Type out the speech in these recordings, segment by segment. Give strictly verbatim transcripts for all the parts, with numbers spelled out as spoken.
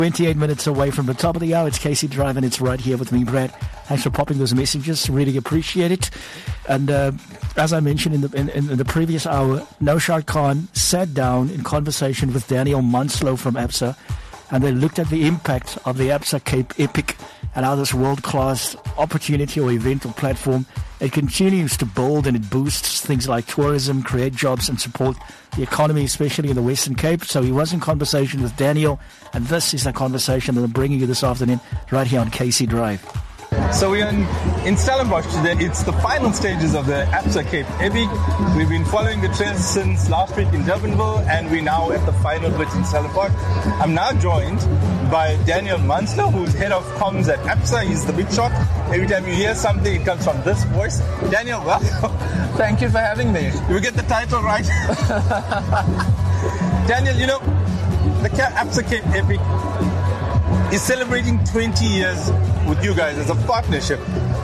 twenty-eight minutes away from the top of the hour. It's K C Drive, and it's right here with me, Brad. Thanks for popping those messages. Really appreciate it. And uh, as I mentioned in the in, in the previous hour, Naushad Khan sat down in conversation with Daniel Munslow from Absa, and they looked at the impact of the Absa Cape Epic and how this world-class opportunity or event or platform, it continues to build and it boosts things like tourism, create jobs and support the economy, especially in the Western Cape. So he was in conversation with Daniel, and this is the conversation that I'm bringing you this afternoon right here on K C Drive. So we're in, in Stellenbosch today. It's the final stages of the Absa Cape Epic. We've been following the trail since last week in Durbanville, and we're now at the final bit in Stellenbosch. I'm now joined by Daniel Munslow, who's head of comms at Absa. He's the big shot. Every time you hear something, it comes from this voice. Daniel, welcome. Thank you for having me. Did we get the title right? Daniel, you know, the Absa Cape Epic is celebrating twenty years with you guys as a partnership.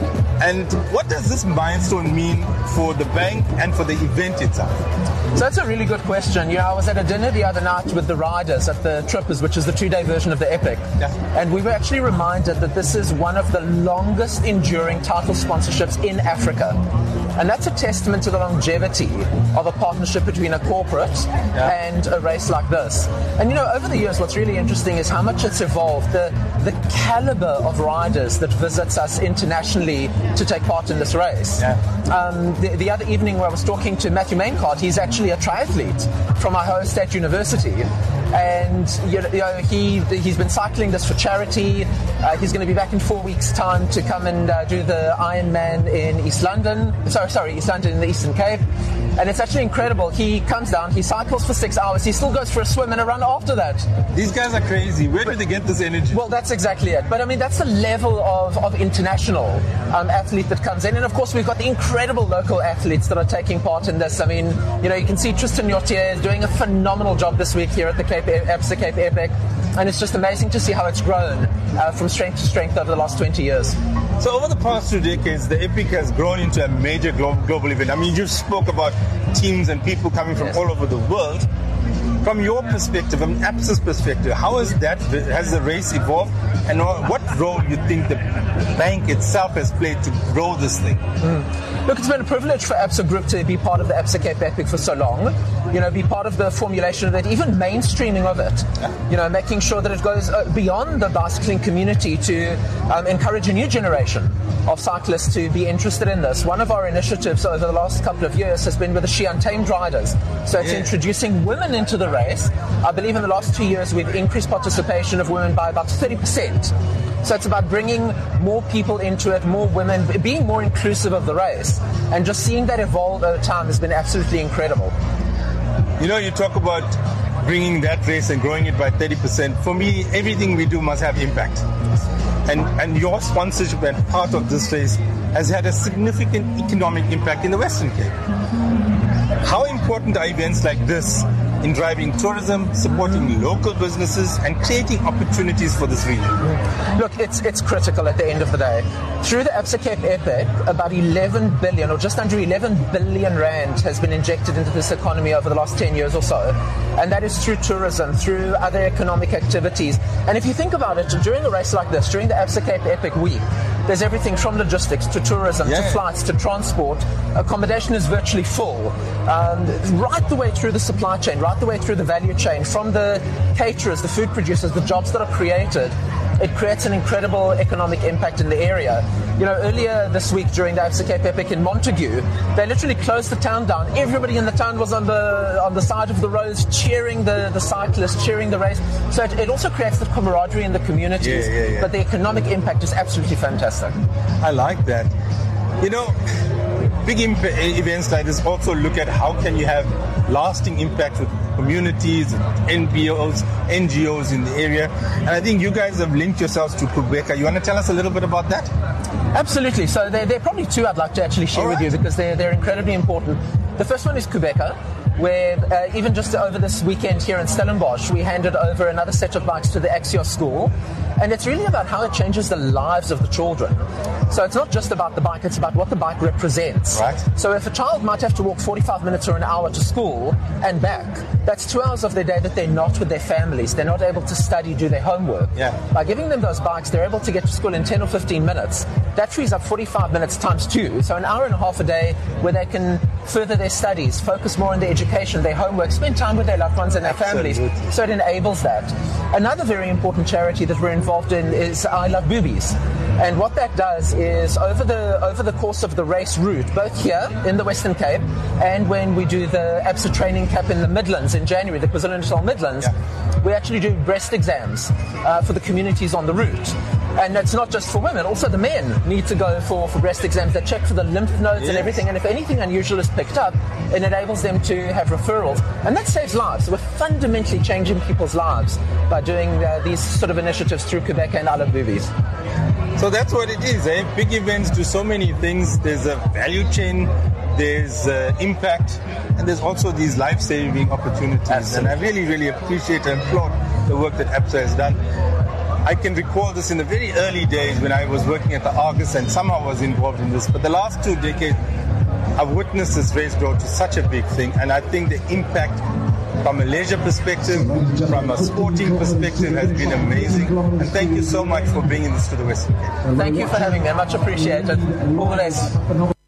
And what does this milestone mean for the bank and for the event itself? So that's a really good question. You know, I was at a dinner the other night with the riders at the Trippers, which is the two-day version of the Epic. Yeah. And we were actually reminded that this is one of the longest enduring title sponsorships in Africa. And that's a testament to the longevity of a partnership between a corporate yeah. and a race like this. And, you know, over the years, what's really interesting is how much it's evolved. The, the caliber of riders that visits us internationally to take part in this race. Yeah. Um, the, the other evening where I was talking to Matthew Maincart, he's actually a triathlete from Ohio State University. And you know, he, he's been cycling this for charity. Uh, he's going to be back in four weeks' time to come and uh, do the Ironman in East London. Sorry, sorry, East London in the Eastern Cape. And it's actually incredible. He comes down, he cycles for six hours, he still goes for a swim and a run after that. These guys are crazy. Where do they get this energy? Well, that's exactly it. But I mean, that's the level of, of international um, athlete that comes in. And of course, we've got the incredible local athletes that are taking part in this. I mean, you know, you can see Tristan Yautier is doing a phenomenal job this week here at the Cape Absa Cape Epic. And it's just amazing to see how it's grown uh, from strength to strength over the last twenty years. So over the past two decades, the Epic has grown into a major glo- global event. I mean, you spoke about teams and people coming from yes. all over the world. From your perspective, from Absa's perspective, how has that has the race evolved, and what role do you think the bank itself has played to grow this thing? Mm. Look, it's been a privilege for Absa Group to be part of the Absa Cape Epic for so long. You know, be part of the formulation of it, even mainstreaming of it. Yeah. You know, making sure that it goes beyond the bicycling community to um, encourage a new generation of cyclists to be interested in this. One of our initiatives over the last couple of years has been with the She Untamed Riders. So it's yeah. introducing women into the race. I believe in the last two years we've increased participation of women by about thirty percent. So it's about bringing more people into it, more women, being more inclusive of the race. And just seeing that evolve over time has been absolutely incredible. You know, you talk about bringing that race and growing it by thirty percent. For me, everything we do must have impact. And, and your sponsorship and part of this race has had a significant economic impact in the Western Cape. How important are events like this in driving tourism, supporting local businesses, and creating opportunities for this region? Look, it's it's critical at the end of the day. Through the Absa Cape Epic, about eleven billion, or just under eleven billion rand has been injected into this economy over the last ten years or so. And that is through tourism, through other economic activities. And if you think about it, during a race like this, during the Absa Cape Epic week, there's everything from logistics to tourism, yeah. to flights, to transport. Accommodation is virtually full. Um, right the way through the supply chain, right the way through the value chain, from the caterers, the food producers, the jobs that are created. It creates an incredible economic impact in the area. You know, earlier this week during the Absa Cape Epic in Montague, they literally closed the town down. Everybody in the town was on the on the side of the roads cheering the, the cyclists, cheering the race. So it, it also creates the camaraderie in the communities. Yeah, yeah, yeah. But the economic impact is absolutely fantastic. I like that. You know, big imp- events like this also look at how can you have lasting impact with communities, N P Os, N G Os in the area. And I think you guys have linked yourselves to Kubeka. You want to tell us a little bit about that? Absolutely. So there, there are probably two I'd like to actually share All with right. you because they're, they're incredibly important. The first one is Kubeka. where uh, even just over this weekend here in Stellenbosch, we handed over another set of bikes to the Axios school. And it's really about how it changes the lives of the children. So it's not just about the bike, it's about what the bike represents. Right. So if a child might have to walk forty-five minutes or an hour to school and back, that's two hours of their day that they're not with their families. They're not able to study, do their homework. Yeah. By giving them those bikes, they're able to get to school in ten or fifteen minutes. That frees up forty-five minutes times two. So an hour and a half a day where they can further their studies, focus more on their education, their homework, spend time with their loved ones and their families. Absolutely. So it enables that. Another very important charity that we're involved in is I Love Boobies. And what that does is over the over the course of the race route, both here in the Western Cape and when we do the ABSA training camp in the Midlands in January, the KwaZulu-Natal Midlands, yeah. we actually do breast exams uh, for the communities on the route. And it's not just for women, also the men need to go for, for breast exams. They check for the lymph nodes yes. and everything, and if anything unusual is picked up, it enables them to have referrals. And that saves lives. So we're fundamentally changing people's lives by doing uh, these sort of initiatives through Quebec and I Love Boobies. So that's what it is, eh? Big events do so many things. There's a value chain, there's uh, impact, and there's also these life-saving opportunities. Absolutely. And I really, really appreciate and applaud the work that ABSA has done. I can recall this in the very early days when I was working at the Argus and somehow was involved in this. But the last two decades, I've witnessed this race grow to such a big thing. And I think the impact from a leisure perspective, from a sporting perspective, has been amazing. And thank you so much for bringing this to the Western Cape. Thank you for having me. Much appreciated. All the best.